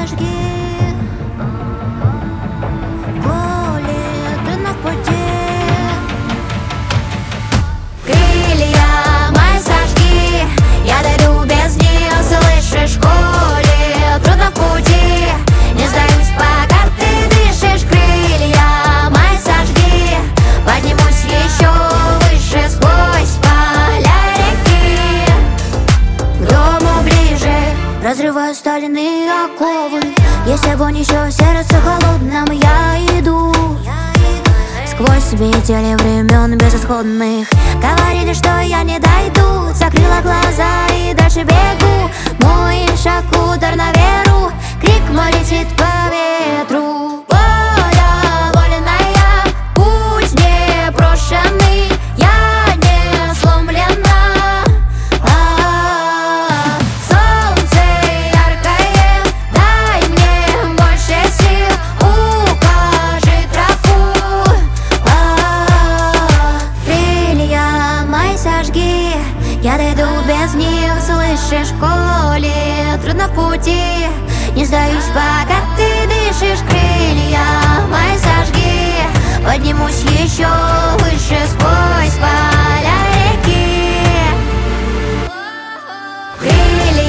сожги. В поле трудно в пути. Крылья мои сожги, я дойду без них, слышишь, коли трудно в пути. Не сдаюсь, пока ты дышишь. Крылья мои сожги, поднимусь еще выше сквозь поля реки. К дому ближе, разрываю стальные оковы. Есть огонь еще в сердце холодном, я иду сквозь метели времен безысходных. Говорили, что я не дойду, закрыла глаза и дальше бегу. Мой шаг удар на веру, крик мой летит по ветру. Воля вольная, путь не брошенный, я не сломлена. Солнце яркое, дай мне больше сил, укажи тропу. Крылья мои сожги, я дойду без них, слышишь, коли трудно в пути. Не сдаюсь, пока ты дышишь. Крылья мои сожги, поднимусь еще выше сквозь поля реки. Крылья